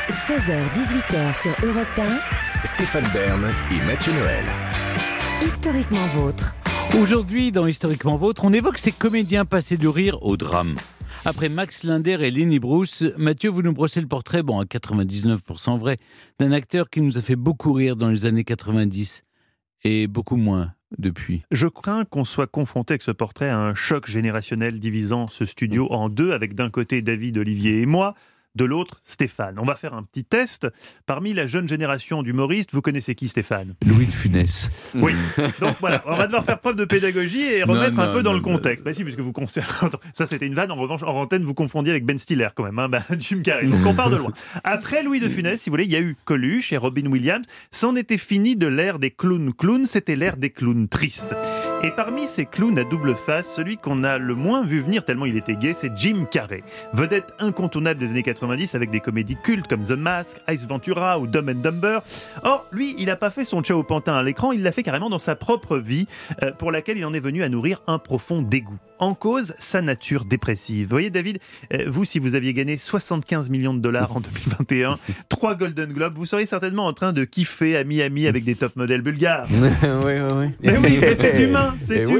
16h-18h sur Europe 1. Stéphane Bern et Mathieu Noël. Historiquement vôtre. Aujourd'hui, dans Historiquement Vôtre, on évoque ces comédiens passés du rire au drame. Après Max Linder et Lenny Bruce, Mathieu, vous nous brossez le portrait, à 99% vrai, d'un acteur qui nous a fait beaucoup rire dans les années 90 et beaucoup moins depuis. Je crains qu'on soit confronté avec ce portrait à un choc générationnel divisant ce studio en deux, avec d'un côté David, Olivier et moi, de l'autre, Stéphane. On va faire un petit test. Parmi la jeune génération d'humoristes, vous connaissez qui, Stéphane ? Louis de Funès. Oui. Donc voilà, on va devoir faire preuve de pédagogie et remettre un peu dans le contexte. Bah si, puisque vous ça c'était une vanne. En revanche, en antenne, vous confondiez avec Ben Stiller quand même, Jim Carrey. Donc on part de loin. Après Louis de Funès, si vous voulez, il y a eu Coluche et Robin Williams. C'en était fini de l'ère des clowns. C'était l'ère des clowns tristes. Et parmi ces clowns à double face, celui qu'on a le moins vu venir tellement il était gai, c'est Jim Carrey. Vedette incontournable des années 90 avec des comédies cultes comme The Mask, Ace Ventura ou Dumb and Dumber. Or, lui, il n'a pas fait son ciao pantin à l'écran, il l'a fait carrément dans sa propre vie, pour laquelle il en est venu à nourrir un profond dégoût. En cause, sa nature dépressive. Vous voyez, David, vous, si vous aviez gagné 75 millions de dollars en 2021, 3 Golden Globes, vous seriez certainement en train de kiffer à Miami avec des top modèles bulgares. Oui. Mais oui, mais c'est humain.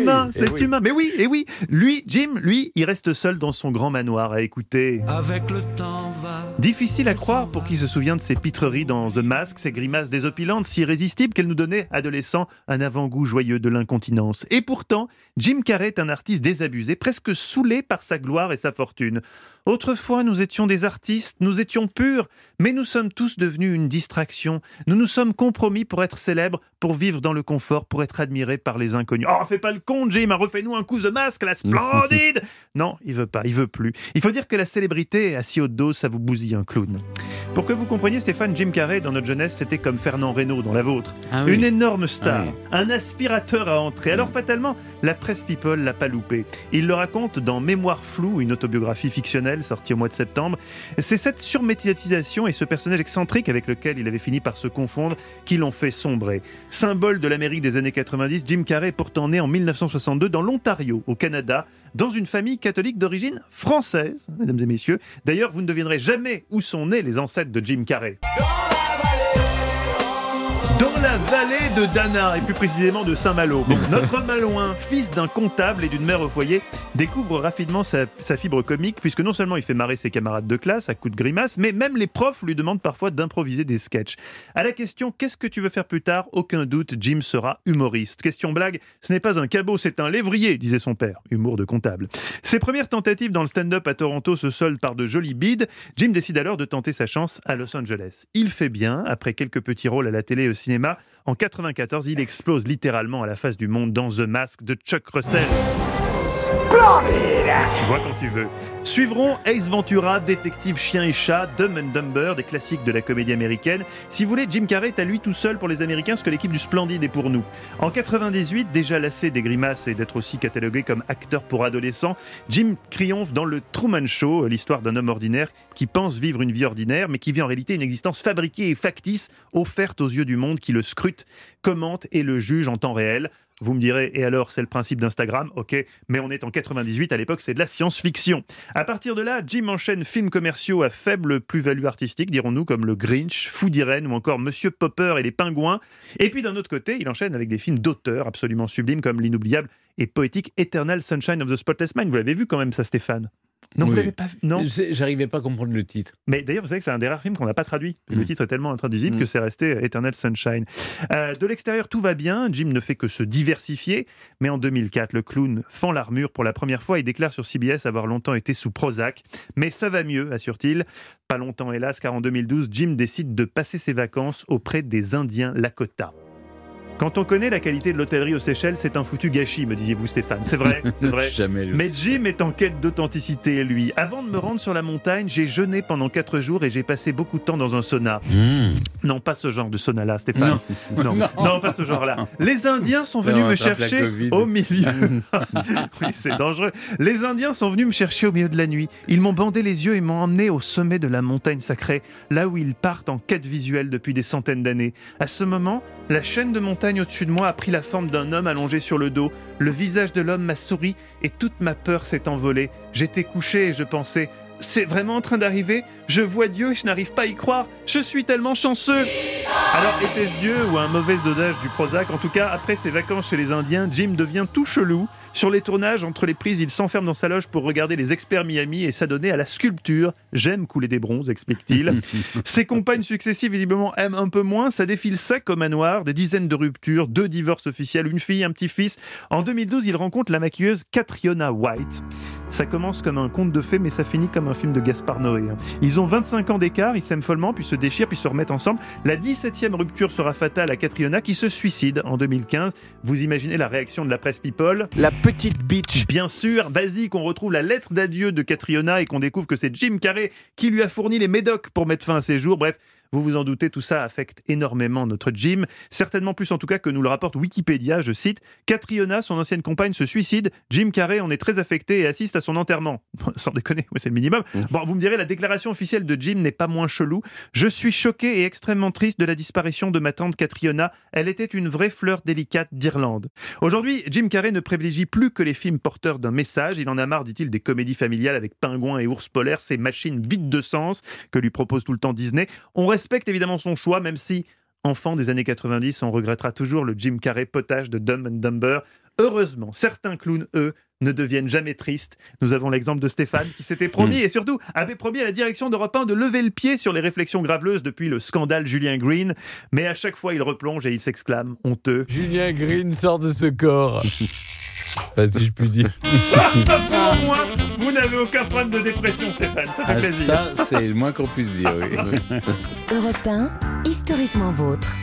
Mais oui. Lui, Jim, il reste seul dans son grand manoir à écouter. Avec le temps va. Difficile à croire pour qui se souvient de ses pitreries dans The Mask, ses grimaces désopilantes, si irrésistibles qu'elles nous donnaient, adolescents, un avant-goût joyeux de l'incontinence. Et pourtant, Jim Carrey est un artiste désabusé, presque saoulé par sa gloire et sa fortune. Autrefois, nous étions des artistes, nous étions purs, mais nous sommes tous devenus une distraction. Nous nous sommes compromis pour être célèbres, pour vivre dans le confort, pour être admirés par les inconnus. Oh, fais pas le con, Jim, refais-nous un coup The Mask, la splendide. Non, il veut pas, il veut plus. Il faut dire que la célébrité, à si haute dose, ça vous bousille un clown. Pour que vous compreniez, Stéphane, Jim Carrey, dans notre jeunesse, c'était comme Fernand Reynaud dans la vôtre. Ah oui. Une énorme star, un aspirateur à entrer. Alors fatalement, la presse people l'a pas loupé. Il le raconte dans Mémoire floue, une autobiographie fictionnelle sortie au mois de septembre. C'est cette surmédiatisation et ce personnage excentrique avec lequel il avait fini par se confondre qui l'ont fait sombrer. Symbole de l'Amérique des années 90, Jim Carrey est pourtant né en 1962 dans l'Ontario, au Canada, dans une famille catholique d'origine française, mesdames et messieurs. D'ailleurs, vous ne devinerez jamais où sont nés les ancêtres de Jim Carrey. Dans la vallée de Dana, et plus précisément de Saint-Malo. Donc, notre Malouin, fils d'un comptable et d'une mère au foyer, découvre rapidement sa fibre comique, puisque non seulement il fait marrer ses camarades de classe à coups de grimaces, mais même les profs lui demandent parfois d'improviser des sketchs. À la question « Qu'est-ce que tu veux faire plus tard ?», aucun doute, Jim sera humoriste. Question blague, ce n'est pas un cabot, c'est un lévrier, disait son père. Humour de comptable. Ses premières tentatives dans le stand-up à Toronto se soldent par de jolis bides. Jim décide alors de tenter sa chance à Los Angeles. Il fait bien, après quelques petits rôles à la télé et au cinéma. En 1994, il explose littéralement à la face du monde dans The Mask de Chuck Russell. Tu vois quand tu veux. Suivront Ace Ventura, Détective Chien et Chat, Dumb and Dumber, des classiques de la comédie américaine. Si vous voulez, Jim Carrey est à lui tout seul pour les Américains, ce que l'équipe du Splendide est pour nous. En 98, déjà lassé des grimaces et d'être aussi catalogué comme acteur pour adolescents, Jim triomphe dans le Truman Show, l'histoire d'un homme ordinaire qui pense vivre une vie ordinaire, mais qui vit en réalité une existence fabriquée et factice, offerte aux yeux du monde qui le scrute, commente et le juge en temps réel. Vous me direz, et alors, c'est le principe d'Instagram, ok, mais on est en 98, à l'époque, c'est de la science-fiction. À partir de là, Jim enchaîne films commerciaux à faible plus-value artistique, dirons-nous, comme Le Grinch, Fou d'Irène ou encore Monsieur Popper et les Pingouins. Et puis d'un autre côté, il enchaîne avec des films d'auteur absolument sublimes comme l'inoubliable et poétique Eternal Sunshine of the Spotless Mind. Vous l'avez vu quand même, ça, Stéphane ? Non, oui. Vous l'avez pas vu. Non. J'arrivais pas à comprendre le titre. Mais d'ailleurs, vous savez que c'est un des rares films qu'on n'a pas traduit. Le titre est tellement intraduisible que c'est resté Eternal Sunshine. De l'extérieur, tout va bien. Jim ne fait que se diversifier. Mais en 2004, le clown fend l'armure pour la première fois et déclare sur CBS avoir longtemps été sous Prozac. Mais ça va mieux, assure-t-il. Pas longtemps, hélas, car en 2012, Jim décide de passer ses vacances auprès des Indiens Lakota. Quand on connaît la qualité de l'hôtellerie aux Seychelles, c'est un foutu gâchis, me disiez-vous, Stéphane. C'est vrai, c'est vrai. Mais Jim est en quête d'authenticité, lui. Avant de me rendre sur la montagne, j'ai jeûné pendant 4 jours et j'ai passé beaucoup de temps dans un sauna. Non, pas ce genre de sauna-là, Stéphane. Non, pas ce genre-là. Les Indiens sont venus me chercher au milieu... Oui, c'est dangereux. Les Indiens sont venus me chercher au milieu de la nuit. Ils m'ont bandé les yeux et m'ont emmené au sommet de la montagne sacrée, là où ils partent en quête visuelle depuis des centaines d'années. À ce moment, la chaîne de montagne au-dessus de moi a pris la forme d'un homme allongé sur le dos. Le visage de l'homme m'a souri et toute ma peur s'est envolée. J'étais couché et je pensais c'est vraiment en train d'arriver. Je vois Dieu et je n'arrive pas à y croire. Je suis tellement chanceux. Alors, était-ce Dieu ou un mauvais dosage du Prozac ? En tout cas, après ses vacances chez les Indiens, Jim devient tout chelou. Sur les tournages, entre les prises, il s'enferme dans sa loge pour regarder les experts Miami et s'adonner à la sculpture. J'aime couler des bronzes, explique-t-il. Ses compagnes successives, visiblement, aiment un peu moins. Ça défile sec au manoir, des dizaines de ruptures, 2 divorces officiels, une fille, un petit-fils. En 2012, il rencontre la maquilleuse Catriona White. Ça commence comme un conte de fées, mais ça finit comme un film de Gaspard Noé. Ils ont 25 ans d'écart, ils s'aiment follement, puis se déchirent, puis se remettent ensemble. La 17e rupture sera fatale à Catriona, qui se suicide en 2015. Vous imaginez la réaction de la presse people ? La petite bitch. Bien sûr, basique, on retrouve la lettre d'adieu de Catriona et qu'on découvre que c'est Jim Carrey qui lui a fourni les médocs pour mettre fin à ses jours. Bref, vous vous en doutez, tout ça affecte énormément notre Jim, certainement plus en tout cas que nous le rapporte Wikipédia, je cite « Catriona, son ancienne compagne, se suicide. Jim Carrey en est très affecté et assiste à son enterrement. » Sans déconner, c'est le minimum. Bon, vous me direz, la déclaration officielle de Jim n'est pas moins chelou. « Je suis choqué et extrêmement triste de la disparition de ma tante Catriona. Elle était une vraie fleur délicate d'Irlande. » Aujourd'hui, Jim Carrey ne privilégie plus que les films porteurs d'un message. Il en a marre, dit-il, des comédies familiales avec pingouins et ours polaires, ces machines vides de sens que lui propose tout le temps Disney. On respecte évidemment son choix, même si, enfant des années 90, on regrettera toujours le Jim Carrey potage de Dumb and Dumber. Heureusement, certains clowns, eux, ne deviennent jamais tristes. Nous avons l'exemple de Stéphane qui s'était promis et surtout avait promis à la direction d'Europe 1 de lever le pied sur les réflexions graveleuses depuis le scandale Julien Green. Mais à chaque fois, il replonge et il s'exclame, honteux. Julien Green sort de ce corps. Enfin, si je puis dire. Pour moi, vous n'avez aucun problème de dépression, Stéphane. Ça fait plaisir. Ça, c'est le moins qu'on puisse dire, oui. Europe 1, historiquement vôtre.